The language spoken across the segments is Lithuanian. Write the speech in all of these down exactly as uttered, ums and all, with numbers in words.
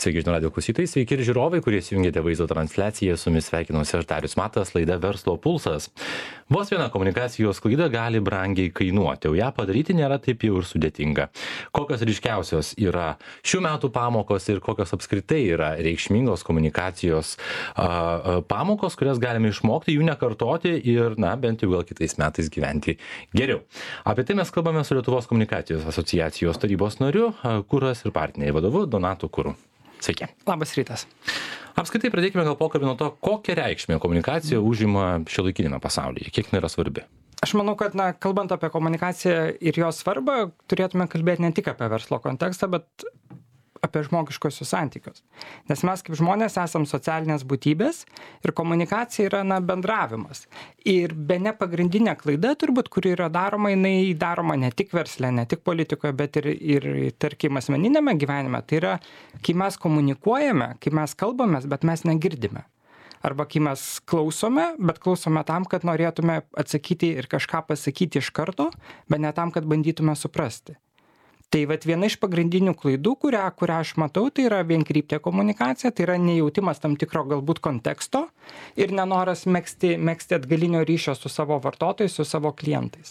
Sveiki, žinių radijo klausytojai, sveiki ir žiūrovai, kurie įjungėte vaizdo transliaciją, su jumis sveikinuosi aš Darius Matas, laida Verslo pulsas. Vos viena komunikacijos klaida gali brangiai kainuoti, o ją padaryti nėra taip jau ir sudėtinga. Kokios ryškiausios yra šių metų pamokos ir kokios apskritai yra reikšmingos komunikacijos a, a, pamokos, kurias galime išmokti, jų nekartoti ir, na, bent jau gal kitais metais gyventi geriau. Apie tai mes kalbame su Lietuvos komunikacijos asociacijos tarybos nariu, Kuras ir partneriai vadovu Donatu Kuru. Sveiki. Labas rytas. Apskritai pradėkime gal pokalbį nuo to, kokią reikšmę komunikacija užima šiuolaikinėme pasaulyje, kiek jinai yra svarbi. Aš manau, kad, na, kalbant apie komunikaciją ir jos svarbą, turėtume kalbėti ne tik apie verslo kontekstą, bet apie žmogiškosius santykius. Nes mes kaip žmonės esam socialinės būtybės ir komunikacija yra, na, bendravimas. Ir bene pagrindinė klaida turbūt, kuri yra daroma, jinai daroma ne tik versle, ne tik politikoje, bet ir, ir tarkim, asmeninėme gyvenime. Tai yra, kai mes komunikuojame, kai mes kalbamės, bet mes negirdime. Arba kai mes klausome, bet klausome tam, kad norėtume atsakyti ir kažką pasakyti iš karto, bet ne tam, kad bandytume suprasti. Tai vat viena iš pagrindinių klaidų, kurią, kurią aš matau, tai yra vienkryptė komunikacija, tai yra nejautimas tam tikro galbūt konteksto ir nenoras megzti, megzti atgalinio ryšio su savo vartotojais, su savo klientais.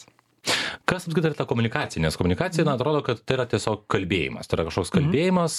Kas apskritai yra ta komunikacija? Nes komunikacija, na, atrodo, kad tai yra tiesiog kalbėjimas. Tai yra kažkoks kalbėjimas,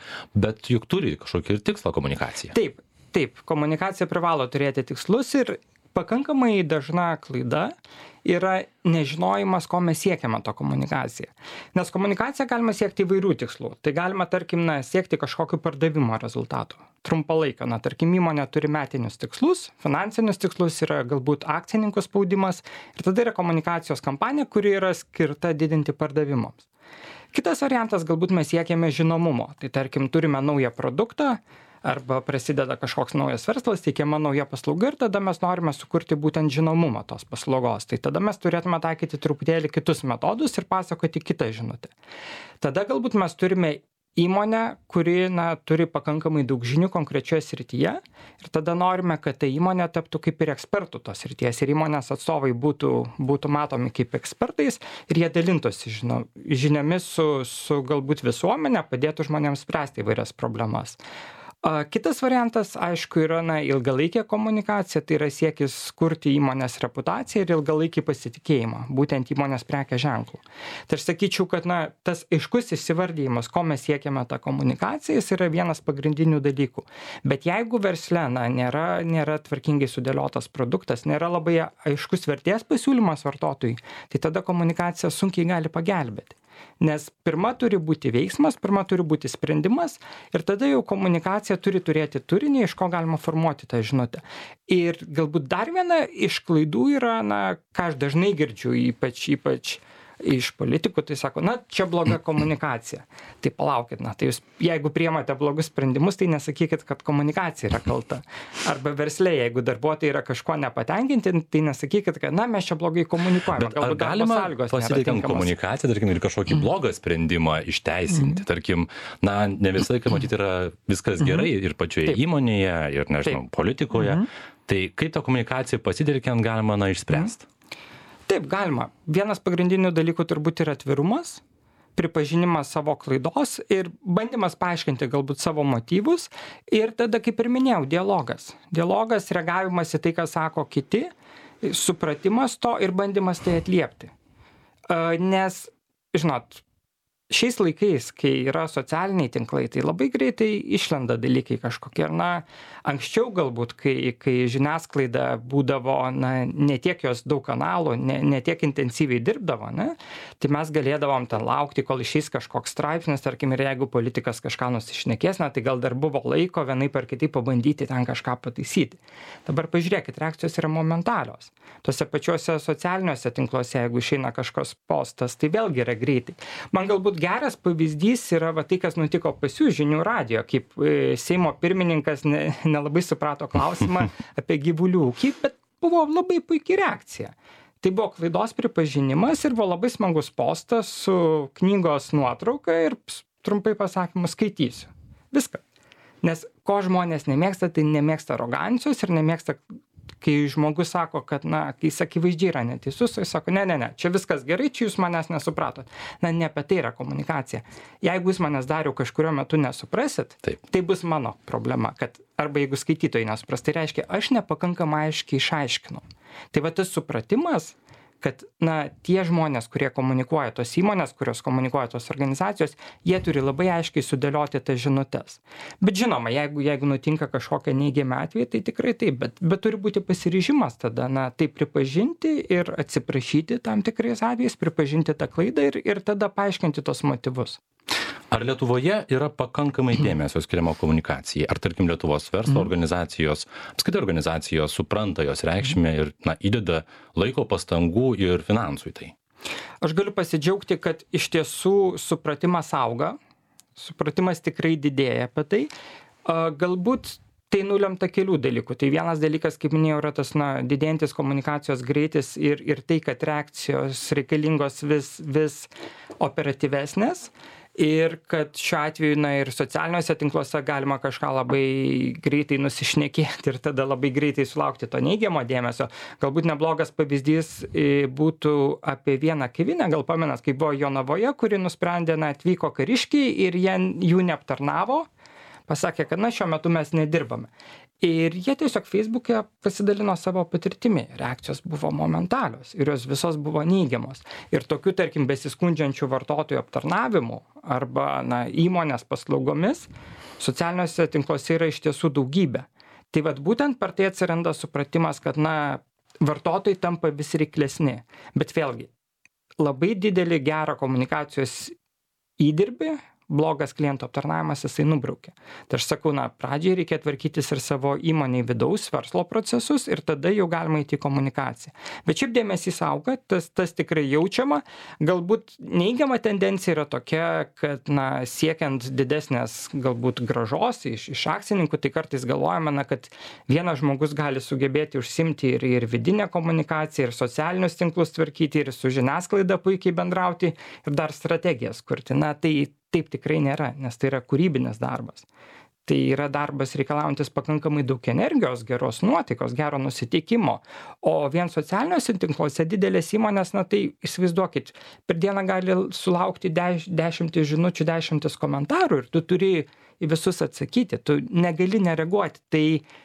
bet juk turi kažkokį ir tikslą komunikacija. Taip, taip, komunikacija privalo turėti tikslus ir pakankamai dažna klaida yra nežinojimas, ko mes siekiame to komunikaciją. Nes komunikaciją galima siekti įvairių tikslų. Tai galima, tarkim, na, siekti kažkokiu pardavimo rezultatų. Trumpalaikio, na, tarkim, įmonė turi metinius tikslus, finansinius tikslus, yra galbūt akcininkų spaudimas ir tada yra komunikacijos kampanija, kuri yra skirta didinti pardavimams. Kitas variantas, galbūt mes siekiame žinomumo. Tai, tarkim, turime naują produktą, arba prasideda kažkoks naujas verslas, teikiama nauja paslauga ir tada mes norime sukurti būtent žinomumą tos paslaugos. Tai tada mes turėtume taikyti truputėlį kitus metodus ir pasakoti kitą žinutę. Tada galbūt mes turime įmonę, kuri, na, turi pakankamai daug žinių konkrečioje srityje ir tada norime, kad ta įmonė taptų kaip ir ekspertų tos srities ir įmonės atstovai būtų, būtų matomi kaip ekspertais ir jie dalintųsi žino, žiniomis su, su galbūt visuomenė, padėtų žmonėms spręsti įvairias problemas. Kitas variantas, aišku, yra, na, ilgalaikė komunikacija, tai yra siekis kurti įmonės reputaciją ir ilgalaikį pasitikėjimą, būtent įmonės prekės ženklų. Tai aš sakyčiau, kad, na, tas aiškus įsivardyjimas, ko mes siekiame tą komunikaciją, jis yra vienas pagrindinių dalykų. Bet jeigu versle, na, nėra, nėra tvarkingai sudėliotas produktas, nėra labai aiškus vertės pasiūlymas vartotojui, tai tada komunikacija sunkiai gali pagelbėti. Nes pirma turi būti veiksmas, pirma turi būti sprendimas ir tada jau komunikacija turi turėti turinį, iš ko galima formuoti tą žinutę. Ir galbūt dar viena iš klaidų yra, na, ką aš dažnai girdžiu, ypač, ypač iš politikų, tai sako, na, čia bloga komunikacija. Tai palaukit, na, tai jūs, jeigu priimate blogus sprendimus, tai nesakykit, kad komunikacija yra kalta. Arba versle, jeigu darbuotojai yra kažko nepatenkinti, tai nesakykit, kad, na, mes čia blogai komunikuojame. Bet ar galima pasitelkiant komunikaciją, tarkim, ir kažkokį mm. blogą sprendimą išteisinti? Mm. Tarkim, na, ne visą laiką matyti yra viskas gerai mm. ir pačioje Taip. Įmonėje, ir, nežinau, Taip. Politikoje. Mm. Tai kaip tą komunikaciją pasitelkiant galima, na, išspręsti? Mm. Taip, galima. Vienas pagrindinių dalykų turbūt yra atvirumas, pripažinimas savo klaidos ir bandymas paaiškinti galbūt savo motyvus ir tada, kaip ir minėjau, dialogas. Dialogas, reagavimas į tai, ką sako kiti, supratimas to ir bandymas tai atliepti. Nes, žinot, šiais laikais, kai yra socialiniai tinklai, tai labai greitai išlenda dalykai kažkokie. Na, anksčiau galbūt, kai, kai žiniasklaida būdavo, na, ne tiek jos daug kanalų, ne, ne tiek intensyviai dirbdavo, ne, tai mes galėdavom ten laukti, kol išeis kažkoks straipsnis, tarkim, ir jeigu politikas kažką nusišnekės, na, tai gal dar buvo laiko vienaip ar kitaip pabandyti ten kažką pataisyti. Dabar pažiūrėkit, reakcijos yra momentalios. Tuose pačiuose socialiniuose tinkluose, jeigu išeina kažkoks postas, tai vėlgi yra greitai. Man galbūt geras pavyzdys yra va, tai, kas nutiko pas jų žinių radijo, kaip e, Seimo pirmininkas ne, nelabai suprato klausimą apie gyvulių ūkį, bet buvo labai puikia reakcija. Tai buvo klaidos pripažinimas ir buvo labai smagus postas su knygos nuotrauka ir trumpai pasakymus skaitysiu. Viskas. Nes ko žmonės nemėgsta, tai nemėgsta arogancijos ir nemėgsta Kai žmogus sako, kad, na, kai jis akivaizdžiai yra neteisus, jis sako, ne, ne, ne, čia viskas gerai, čia jūs manęs nesupratot. Na, ne apie tai yra komunikacija. Jeigu jūs manęs dar jau kažkurio metu nesuprasit, Taip. tai bus mano problema, kad arba jeigu skaitytojai nesupras, tai reiškia, aš nepakankamai aiškiai išaiškinau. Tai va tas supratimas, kad, na, tie žmonės, kurie komunikuoja, tos įmonės, kurios komunikuoja, tos organizacijos, jie turi labai aiškiai sudėlioti tas žinutes. Bet žinoma, jeigu, jeigu nutinka kažkokia neigiama atveju, tai tikrai taip, bet, bet turi būti pasiryžimas tada, na, tai pripažinti ir atsiprašyti tam tikrais atvejais, pripažinti tą klaidą ir, ir tada paaiškinti tos motyvus. Ar Lietuvoje yra pakankamai dėmesio skiriamo komunikacijai? Ar, tarkim, Lietuvos verslo organizacijos, apskritai organizacijos supranta jos reikšmę ir, na, įdeda laiko, pastangų ir finansų į tai? Aš galiu pasidžiaugti, kad iš tiesų supratimas auga, supratimas tikrai didėja apie tai. Galbūt tai nulemta kelių dalykų. Tai vienas dalykas, kaip minėjau, yra tas, na, didėjantis komunikacijos greitis ir, ir tai, kad reakcijos reikalingos vis, vis operatyvesnės. Ir kad šiuo atveju, na, ir socialiniuose tinkluose galima kažką labai greitai nusišnekėti ir tada labai greitai sulaukti to neigiamo dėmesio. Galbūt neblogas pavyzdys būtų apie vieną kavinę, gal pamenat, kai buvo Jonavoje, kuri nusprendė, na, atvyko kariškiai ir jie jų neaptarnavo, pasakė, kad, na, šiuo metu mes nedirbame. Ir jie tiesiog Facebook'e pasidalino savo patirtimi. Reakcijos buvo momentalios ir jos visos buvo neigiamos. Ir tokių, tarkim, besiskundžiančių vartotojų aptarnavimų arba, na, įmonės paslaugomis socialiniuose tinkluose yra iš tiesų daugybė. Tai vat būtent per tai atsiranda supratimas, kad, na, vartotojai tampa vis reiklesni. Bet vėlgi, labai didelį gerą komunikacijos įdirbį blogas klientų aptarnavimas jisai nubraukia. Tai aš sakau, na, pradžiai reikia tvarkytis ir savo įmonėj vidaus verslo procesus ir tada jau galima įti komunikaciją. Bet šiaip dėmesys auga, tas, tas tikrai jaučiama. Galbūt neigiama tendencija yra tokia, kad, na, siekiant didesnės galbūt grąžos iš, iš akcininkų, tai kartais galvojame, na, kad vienas žmogus gali sugebėti užsimti ir, ir vidinę komunikaciją, ir socialinius tinklus tvarkyti, ir su žiniasklaida puikiai bendrauti, ir dar strategijas kurti. Na, tai taip tikrai nėra, nes tai yra kūrybinis darbas. Tai yra darbas reikalaujantis pakankamai daug energijos, geros nuotaikos, gero nusiteikimo. O vien socialiniuose tinkluose didelės įmonės, na tai įsivaizduokit, per dieną gali sulaukti deš, dešimtis žinučių, dešimtis komentarų ir tu turi į visus atsakyti, tu negali nereaguoti. Tai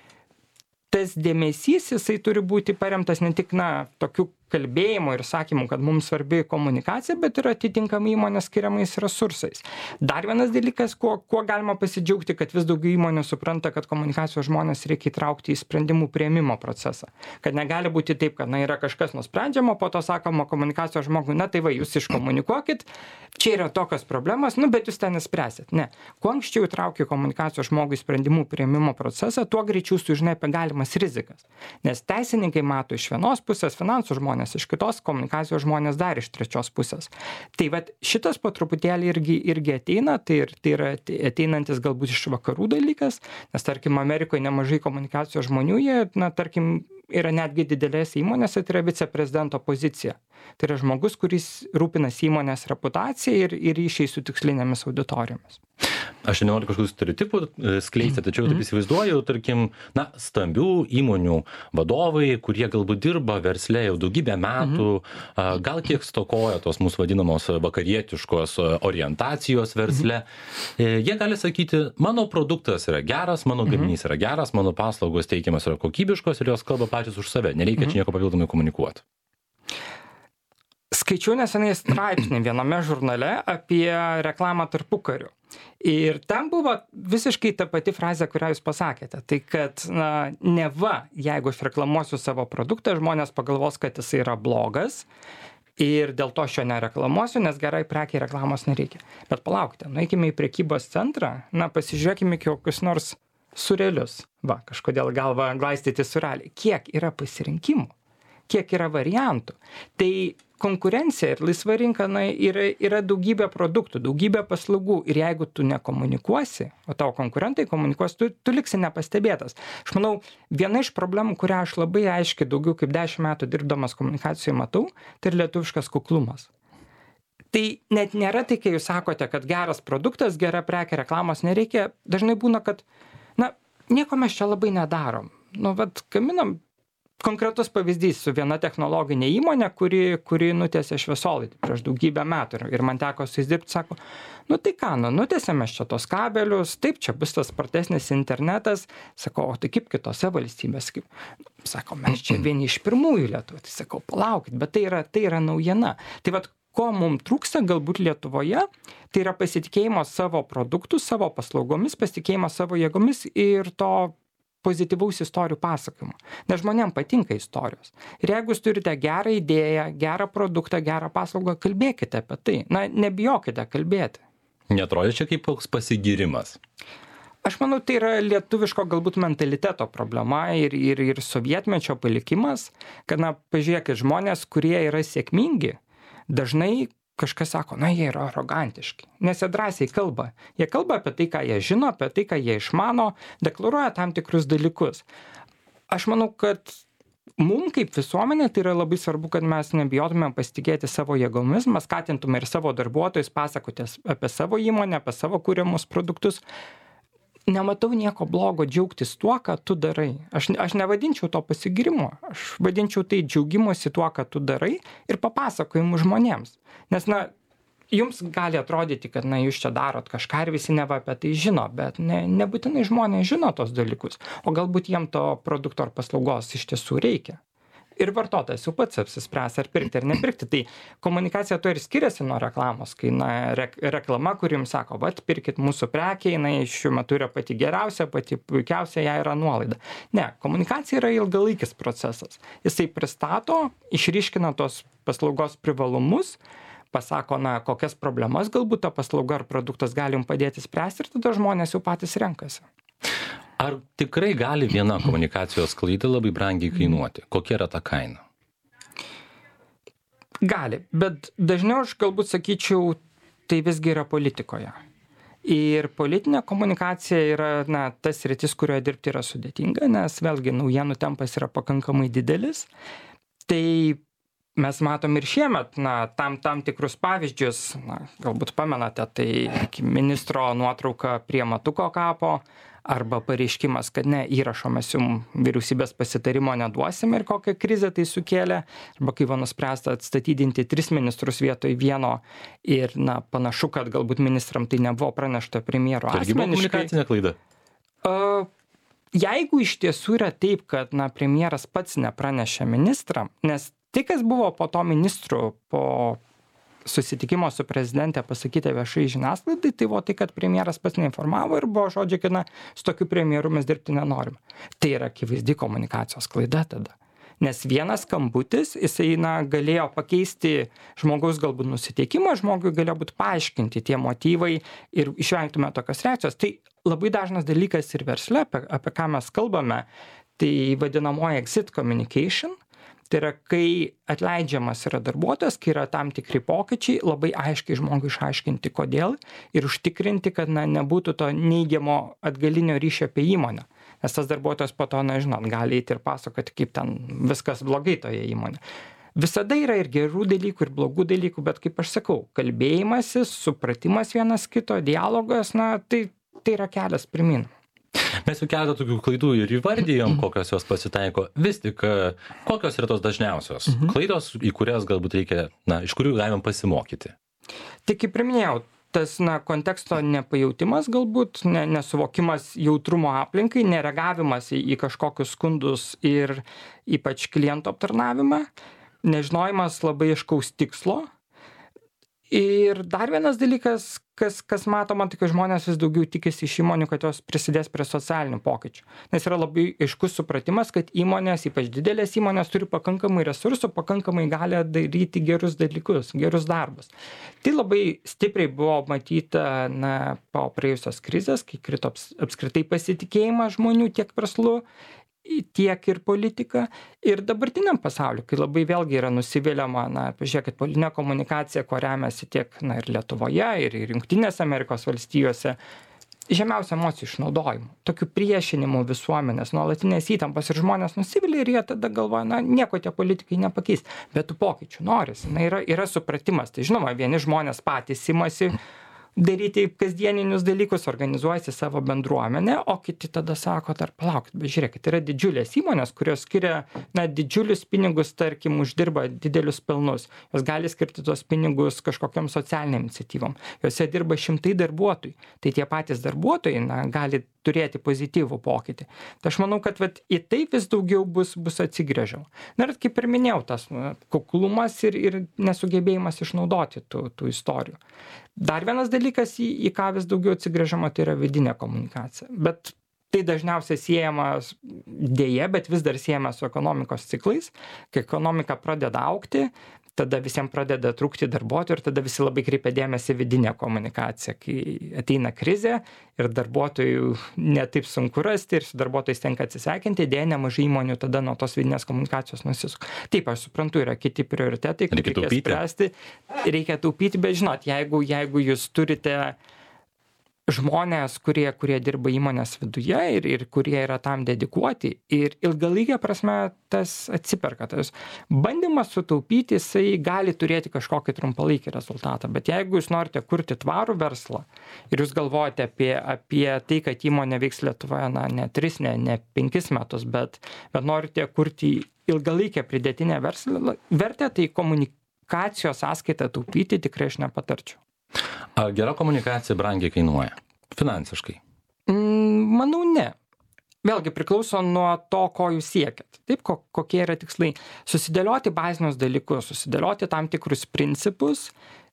tas dėmesys, jisai turi būti paremtas ne tik, na, tokiu kalbėjimu ir sakymu, kad mums svarbi komunikacija, bet ir atitinkamai įmonės skiriamais resursais. Dar vienas dalykas, kuo, kuo galima pasidžiaugti, kad vis daugiau įmonių supranta, kad komunikacijos žmonės reikia įtraukti į sprendimų priėmimo procesą. Kad negali būti taip, kad, na, yra kažkas nusprendžiama, po to sakoma komunikacijos žmogui, na tai va, jūs iškomunikuokit, čia yra tokios problemos, nu, bet jūs ten nespręsit. Ne. Kuo anksčiau įtraukia komunikacijos žmogui į sprendimų priėmimo procesą, tuo greičiau sužinai apie galimas rizikas. Nes teisininkai mato iš vienos pusės, finansų žmonės iš kitos, komunikacijos žmonės dar iš trečios pusės. Tai vat šitas po truputėlį irgi, irgi ateina, tai, ir, tai yra ateinantis galbūt iš vakarų dalykas, nes tarkim Amerikoje nemažai komunikacijos žmonių, jie, na, tarkim, yra netgi didelės įmonėse, tai yra viceprezidento pozicija. Tai yra žmogus, kuris rūpinasi įmonės reputaciją ir, ir ryšiai su tikslinėmis auditorijomis. Aš nenoriu kažkokių stereotipų skleisti, tačiau taip įsivaizduoju, tarkim, na, stambių įmonių vadovai, kurie galbūt dirba versle jau daugybę metų, mhm. gal kiek stokoja tos mūsų vadinamos vakarietiškos orientacijos versle. Mhm. Jie gali sakyti, mano produktas yra geras, mano gaminys yra geras, mano paslaugos teikiamas yra kokybiškos ir jos kalba patys už save. Nereikia mhm. čia nieko papildomai komunikuoti. Skaičiau nesenai straipsnį viename žurnale apie reklamą tarpukariu. Ir ten buvo visiškai ta pati frazė, kurią jūs pasakėte. Tai kad, na, neva, jeigu aš reklamuosiu savo produktą, žmonės pagalvos, kad jis yra blogas ir dėl to aš jo nereklamuosiu, nes gerai prekiai reklamos nereikia. Bet palaukite, nueikime į prekybos centrą, na, pasižiūrėkime kokius nors surelius. Va, kažkodėl galva glaistyti sureliai. Kiek yra pasirinkimų? Kiek yra variantų? Tai konkurencija ir laisva rinka, na, yra, yra daugybė produktų, daugybė paslaugų ir jeigu tu nekomunikuosi, o tavo konkurentai komunikuos, tu, tu liksi nepastebėtas. Aš manau, viena iš problemų, kurią aš labai aiškiai daugiau kaip dešimt metų dirbdamas komunikacijoje matau, tai yra lietuviškas kuklumas. Tai net nėra tai, kai jūs sakote, kad geras produktas, gera prekė, reklamos nereikia, dažnai būna, kad, na, nieko mes čia labai nedarom. Nu, vat, gaminam konkretus pavyzdys su viena technologinė įmonė, kuri, kuri nutiesė šviesolaidį prieš daugybę metų ir, ir man teko su jais dirbti, sako, nu tai ką, nu nutiesėme čia tos kabelius, taip, čia bus tas spartesnis internetas, sako, o tai kaip kitose valstybės, kaip, sako, mes čia vieni iš pirmųjų Lietuvoje, tai sakau, palaukit, bet tai yra, tai yra naujiena. Tai vat, ko mums trūksta galbūt Lietuvoje, tai yra pasitikėjimo savo produktų, savo paslaugomis, pasitikėjimo savo jėgomis ir to pozityvaus istorijų pasakojimo. Nes žmonėm patinka istorijos. Ir jeigu jūs turite gerą idėją, gerą produktą, gerą paslaugą, kalbėkite apie tai. Na, nebijokite kalbėti. Neatrodė čia kaip koks pasigirimas? Aš manau, tai yra lietuviško galbūt mentaliteto problema ir, ir, ir sovietmečio palikimas, kad, na, pažiūrėkit, žmonės, kurie yra sėkmingi, dažnai kažkas sako, na, jie yra arogantiški, nes jie drąsiai kalba. Jie kalba apie tai, ką jie žino, apie tai, ką jie išmano, deklaruoja tam tikrus dalykus. Aš manau, kad mums kaip visuomenė tai yra labai svarbu, kad mes nebijotume pasitikėti savo jėgomis, mes skatintume ir savo darbuotojus pasakoti apie savo įmonę, apie savo kūriamus produktus. Nematau nieko blogo džiaugtis tuo, ką tu darai. Aš, aš nevadinčiau to pasigirimo, aš vadinčiau tai džiaugimuosi tuo, ką tu darai ir papasakojimu žmonėms. Nes, na, jums gali atrodyti, kad, na, jūs čia darot kažką ir visi neva apie tai žino, bet ne, nebūtinai žmonės žino tos dalykus, o galbūt jiem to produkto ar paslaugos iš tiesų reikia. Ir vartotojas jau pats apsispręs, ar pirkti ar nepirkti. Tai komunikacija to ir skiriasi nuo reklamos, kai, na, re, reklama, kuri jums sako, vat, pirkit mūsų prekę, jinai šiuo metu yra pati geriausia, pati puikiausia, ją yra nuolaida. Ne, komunikacija yra ilgalaikis procesas. Jisai pristato, išryškina tos paslaugos privalumus, pasako, na, kokias problemas galbūt ta paslauga ar produktas gali jums padėti spręsti ir tada žmonės jau patys renkasi. Ar tikrai gali viena komunikacijos klaida labai brangiai kainuoti? Kokia yra ta kaina? Gali, bet dažniau aš galbūt sakyčiau, tai visgi yra politikoje. Ir politinė komunikacija yra, na, tas sritis, kurioje dirbti yra sudėtinga, nes vėlgi naujienų tempas yra pakankamai didelis. Tai mes matom ir šiemet, na, tam, tam tikrus pavyzdžius, na, galbūt pamenate, tai ministro nuotrauka prie Matuko kapo, arba pareiškimas, kad ne, įrašo mes jums vyriausybės pasitarimo neduosim ir kokią krizę tai sukėlė, arba kai buvo nuspręsta atstatydinti tris ministrus vietoj vieno ir, na, panašu, kad galbūt ministram tai nebuvo pranešta premjero asmeniškai. Irgi buvo komunikacinė klaida? Uh, jeigu iš tiesų yra taip, kad, na, premjeras pats nepranešė ministram, nes tai, kas buvo po to ministrų, po susitikimo su prezidente pasakyta viešai žiniasklaidai, tai buvo tai, kad premjeras pats neinformavo ir buvo žodžiai, kad, na, su tokiu premjeru mes dirbti nenorime. Tai yra akivaizdi komunikacijos klaida tada. Nes vienas skambutis, jisai, na, galėjo pakeisti žmogaus galbūt nusiteikimą, žmogui galėjo būti paaiškinti tie motyvai ir išvengtume tokios reakcijos. Tai labai dažnas dalykas ir versle, apie, apie ką mes kalbame, tai vadinamoji exit communication. Tai yra, kai atleidžiamas yra darbuotojas, kai yra tam tikri pokyčiai, labai aiškiai žmogui išaiškinti, kodėl ir užtikrinti, kad, na, nebūtų to neigiamo atgalinio ryšio apie įmonę. Nes tas darbuotojas po to, na, žinot, gali eiti ir pasakoti, kaip ten viskas blogai toje įmonė. Visada yra ir gerų dalykų, ir blogų dalykų, bet kaip aš sakau, kalbėjimasis, supratimas vienas kito, dialogas, na, tai, tai yra kelias pirmin. Mes jau keletą tokių klaidų ir įvardijom, kokios jos pasitaiko. Vis tik, kokios yra tos dažniausios mhm. klaidos, į kurias galbūt reikia, na, iš kurių galime pasimokyti? Tai kaip ir minėjau, tas, na, konteksto nepajautimas galbūt, ne, nesuvokimas jautrumo aplinkai, nereagavimas į, į kažkokius skundus ir ypač kliento aptarnavimą, nežinojimas labai aiškaus tikslo. Ir dar vienas dalykas, kas, kas matoma, tai kad žmonės vis daugiau tikisi iš įmonių, kad jos prisidės prie socialinių pokyčių. Nes yra labai aiškus supratimas, kad įmonės, ypač didelės įmonės, turi pakankamai resursų, pakankamai gali daryti gerus dalykus, gerus darbus. Tai labai stipriai buvo matyta, na, po praėjusios krizės, kai krito apskritai pasitikėjimas žmonių tiek verslu, tiek ir politika. Ir dabartiniam pasauliu, kai labai vėlgi yra nusiviliama, na, pažiūrėkit, politinė komunikacija, ko remiasi tiek, na, ir Lietuvoje, ir, ir Jungtinėse Amerikos valstijose, žemiausia emocijų išnaudojimu, tokiu priešinimu visuomenės, nuolatinės įtampos ir žmonės nusivilia ir jie tada galvoja, na, nieko tie politikai nepakeis, bet tų pokyčių norisi, na, yra, yra supratimas. Tai žinoma, vieni žmonės patys imasi daryti kasdieninius dalykus, organizuojasi savo bendruomenę, o kiti tada sako, dar palaukit, bet žiūrėkit, yra didžiulės įmonės, kurios skiria na, didžiulius pinigus, tarkim, uždirba didelius pelnus. Jos gali skirti tuos pinigus kažkokiam socialiniam iniciatyvom. Jose dirba šimtai darbuotojų. Tai tie patys darbuotojai na, gali turėti pozityvų pokytį. Tai aš manau, kad vat, į tai vis daugiau bus, bus atsigręžiau. Na ir kaip ir minėjau, tas na, kuklumas ir, ir nesugebėjimas išnaudoti tų, tų istorijų. Dar vienas dalykas, į, į ką vis daugiau atsigręžiama, tai yra vidinė komunikacija. Bet tai dažniausiai siejama dėje, bet vis dar siejama su ekonomikos ciklais. Kai ekonomika pradeda augti, tada visiems pradeda trūkti darbuotojų ir tada visi labai kreipia dėmesį vidinę komunikaciją. Kai ateina krizė ir darbuotojų netaip sunku rasti ir su darbuotojais tenka atsisveikinti, dėja nemažai įmonių tada nuo tos vidinės komunikacijos nusisuka. Taip, aš suprantu, yra kiti prioritetai, kad reikia spręsti, reikia taupyti, bet žinot, jeigu, jeigu jūs turite žmonės, kurie, kurie dirba įmonės viduje ir, ir kurie yra tam dedikuoti ir ilgalaikė prasme tas atsiperka. Tas bandymas sutaupyti, jisai gali turėti kažkokį trumpalaikį rezultatą, bet jeigu jūs norite kurti tvarų verslą ir jūs galvojate apie, apie tai, kad įmonė veiks Lietuvoje, na, ne tris, ne, ne penkis metus, bet, bet norite kurti ilgalaikę pridėtinę verslą, vertę, tai komunikacijos sąskaitą taupyti tikrai aš nepatarčiau. Ar gera komunikacija brangiai kainuoja? Finansiškai? Mm, manau, ne. Vėlgi priklauso nuo to, ko jūs siekiat. Taip, ko, kokie yra tikslai. Susidėlioti bazinius dalykus, susidėlioti tam tikrus principus,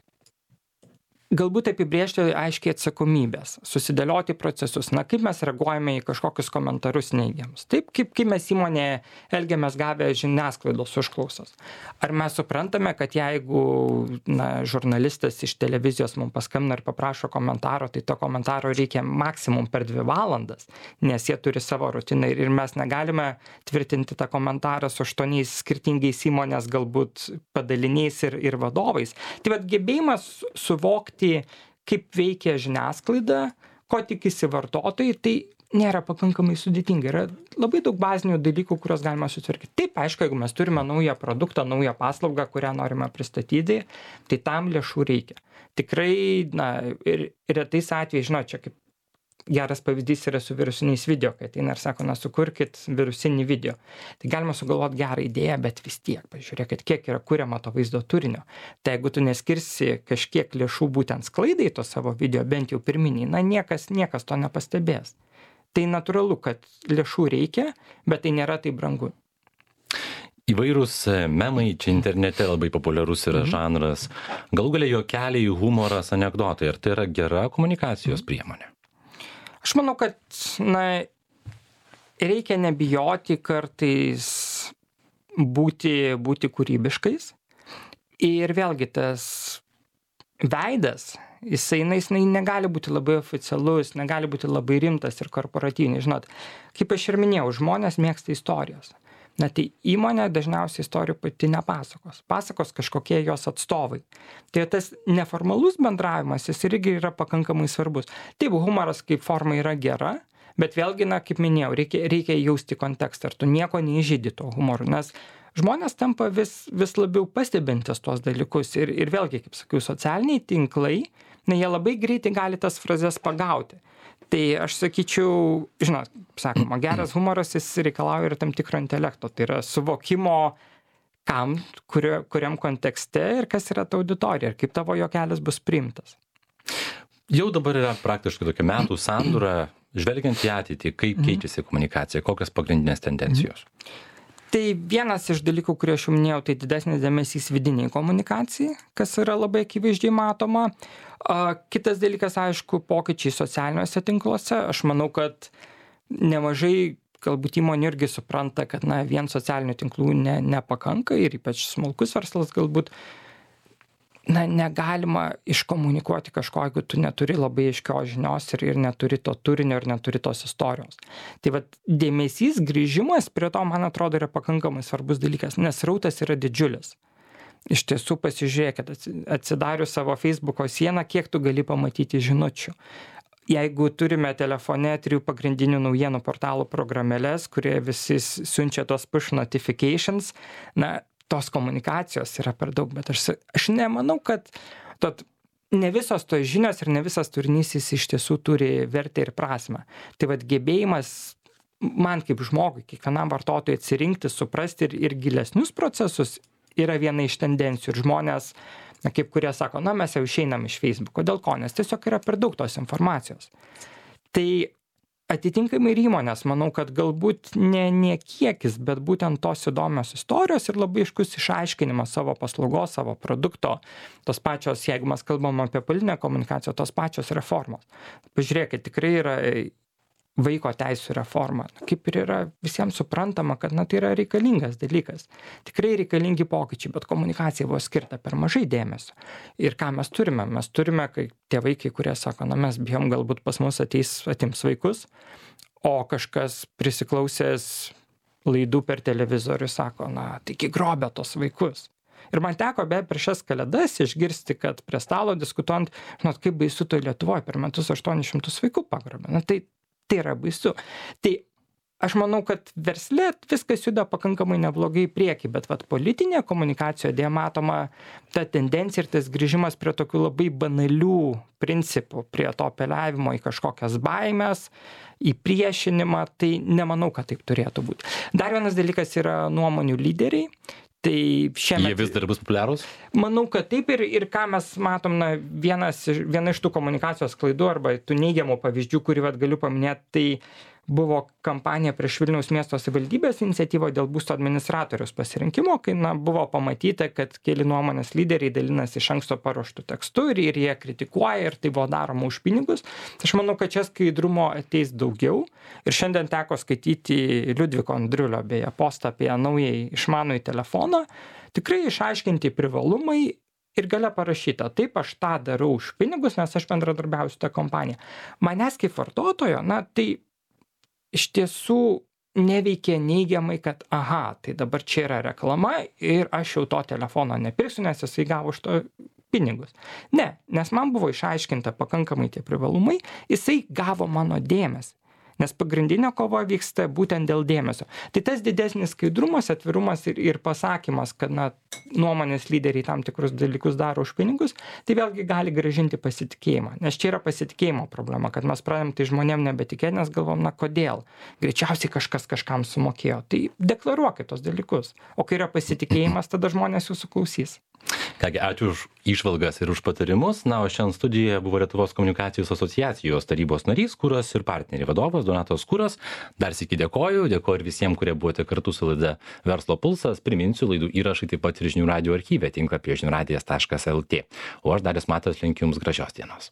galbūt apibrėžti aiškiai atsakomybės, susidėlioti procesus. Na, kaip mes reaguojame į kažkokius komentarus neigiamus. Taip, kaip, kaip mes įmonėje elgiamės gavę žiniasklaidos užklausas. Ar mes suprantame, kad jeigu na, žurnalistas iš televizijos mums paskambina ir paprašo komentaro, tai to komentaro reikia maksimum per dvi valandas, nes jie turi savo rutiną ir mes negalime tvirtinti tą komentarą su aštuoniais skirtingais įmonės galbūt padaliniais ir, ir vadovais. Tai vat gebėjimas suvokti, kaip veikia žiniasklaida, ko tikisi vartotojai, tai nėra pakankamai sudėtinga. Yra labai daug bazinių dalykų, kuriuos galima sutvarkyti. Taip, aišku, jeigu mes turime naują produktą, naują paslaugą, kurią norime pristatyti, tai tam lėšų reikia. Tikrai, na, ir, ir tais atvejais, žinot, čia kaip geras pavyzdys yra su virusiniais video, kai ateina ir sako, na, sukurkit virusinį video. Tai galima sugalvoti gerą idėją, bet vis tiek, pažiūrėkit, kiek yra kuriama to vaizdo turinio. Tai jeigu tu neskirsi kažkiek lėšų būtent sklaidai to savo video, bent jau pirminiai, na, niekas, niekas to nepastebės. Tai natūralu, kad lėšų reikia, bet tai nėra taip brangu. Įvairūs memai, čia internete labai populiarus yra mhm. žanras. Galų galia juokeliai, humoras, anekdotai. Ar tai yra gera komunikacijos priemonė? Aš manau, kad na, reikia nebijoti kartais būti, būti kūrybiškais. Ir vėlgi tas veidas, jisai, na, jisai negali būti labai oficialus, negali būti labai rimtas ir korporatyvinis. Žinot, kaip aš ir minėjau, žmonės mėgsta istorijos. Na tai įmonė dažniausiai istorijų pati nepasakos. Pasakos kažkokie jos atstovai. Tai tas neformalus bendravimas, jis irgi yra pakankamai svarbus. Taip, humoras kaip forma yra gera, bet vėlgi, na, kaip minėjau, reikia, reikia jausti kontekstą, ar tu nieko neįžydi to humoru, nes žmonės tampa vis, vis labiau pastebintis tuos dalykus ir, ir vėlgi, kaip sakiau, socialiniai tinklai, na, jie labai greitai gali tas frazes pagauti. Tai aš sakyčiau, žinot, sakoma, geras humoras jis reikalauja ir tam tikro intelekto, tai yra suvokimo, kam, kurio, kuriam kontekste ir kas yra ta auditorija ir kaip tavo juokelis bus priimtas. Jau dabar yra praktiškai tokia metų sandūra, žvelgiant į ateitį, kaip keičiasi komunikacija, kokios pagrindinės tendencijos? Tai vienas iš dalykų, kurį aš jau minėjau, tai didesnis dėmesys vidiniai komunikacijai, kas yra labai akivaizdžiai matoma. Kitas dalykas, aišku, pokyčiai socialiniuose tinkluose. Aš manau, kad nemažai galbūt įmonių irgi supranta, kad na, vien socialinių tinklų ne, nepakanka ir ypač smulkus verslas galbūt na, negalima iškomunikuoti kažko, jeigu tu neturi labai aiškios žinios ir, ir neturi to turinio ir neturi tos istorijos. Tai vat dėmesys, grįžimas prie to, man atrodo, yra pakankamai svarbus dalykas, nes srautas yra didžiulis. Iš tiesų pasižiūrėkit, atsidarius savo Facebooko sieną, kiek tu gali pamatyti žinučių. Jeigu turime telefone trijų pagrindinių naujienų portalų programėlės, kurie visi siunčia tos push notifications, na, tos komunikacijos yra per daug, bet aš, aš nemanau, kad tot, ne visos tos žinios ir ne visas turinys jis iš tiesų turi vertę ir prasmę. Tai vat gebėjimas man kaip žmogui, kiekvienam vartotojui atsirinkti, suprasti ir, ir gilesnius procesus yra viena iš tendencijų. Ir žmonės, na, kaip kurie sako, na, mes jau išeinam iš Facebooko. Dėl ko? Nes tiesiog yra per daug tos informacijos. Tai atitinkamai ir įmonės, manau, kad galbūt ne, ne kiekis, bet būtent tos įdomios istorijos ir labai aiškus išaiškinimas savo paslaugos, savo produkto, tos pačios, jeigu mes kalbam apie politinę komunikaciją, tos pačios reformos. Pažiūrėkit, tikrai yra vaiko teisų reforma. Kaip ir yra visiems suprantama, kad na, tai yra reikalingas dalykas. Tikrai reikalingi pokyčiai, bet komunikacija buvo skirta per mažai dėmesio. Ir ką mes turime? Mes turime, kai tie vaikai, kurie sako, na mes bijom, galbūt pas mus ateis, atims vaikus, o kažkas prisiklausęs laidų per televizorių sako, na, taigi grobia tos vaikus. Ir man teko be per šias kalėdas išgirsti, kad prie stalo diskutuojant, žinot, kaip baisu toj Lietuvoje per metus aštuonis šimtus vaikų pagrobia. Na, tai Tai yra baisu. Tai aš manau, kad versle viskas juda pakankamai neblogai į priekį, bet vat politinė komunikacijoje dėja matoma ta tendencija ir tas grįžimas prie tokių labai banalių principų, prie to apeliavimo į kažkokias baimės, į priešinimą, tai nemanau, kad taip turėtų būti. Dar vienas dalykas yra nuomonių lyderiai. Tai šiemet... Jie vis dar bus populiarūs? Manau, kad taip ir, ir ką mes matom, na, vienas, viena iš tų komunikacijos klaidų arba tų neigiamų pavyzdžių, kurį vat galiu paminėti, tai buvo kampanija prieš Vilniaus miesto savivaldybės iniciatyvą dėl būsto administratoriaus pasirinkimo, kai na, buvo pamatyta, kad keli nuomonės lyderiai dalinasi iš anksto paruoštų tekstų ir, ir jie kritikuoja ir tai buvo daroma už pinigus. Aš manau, kad čia skaidrumo ateis daugiau ir šiandien teko skaityti Liudviko Andriulio beje postą apie naująjį išmanųjį telefoną, tikrai išaiškinti privalumai ir gale parašyta, taip aš tą darau už pinigus, nes aš bendradarbiausiu tą kompaniją. Manęs kaip vartotojo, na tai iš tiesų neveikia neigiamai, kad aha, tai dabar čia yra reklama ir aš jau to telefono nepirksiu, nes jisai gavo už to pinigus. Ne, nes man buvo išaiškinta pakankamai tie privalumai, jisai gavo mano dėmesį. Nes pagrindinė kova vyksta būtent dėl dėmesio. Tai tas didesnis skaidrumas, atvirumas ir, ir pasakymas, kad na, nuomonės lyderiai tam tikrus dalykus daro už pinigus, tai vėlgi gali grąžinti pasitikėjimą. Nes čia yra pasitikėjimo problema, kad mes pradėm tai žmonėm nebetikėti, nes galvom, na kodėl? Greičiausiai kažkas kažkam sumokėjo. Tai deklaruokit tos dalykus. O kai yra pasitikėjimas, tada žmonės jūsų klausys. Kągi, ačiū už įžvalgas ir už patarimus. Na, o šiandien studijoje buvo Lietuvos komunikacijos asociacijos tarybos narys, Kuras ir partneriai vadovas Donatas Kuras. Dar sykį dėkoju, dėkoju ir visiems, kurie buvote kartu su laida Verslo pulsas. Priminsiu, laidų įrašai taip pat ir žinių radio archyve tinklapyje žinių radijas taškas lt. O aš Darius Matas linkiu jums gražios dienos.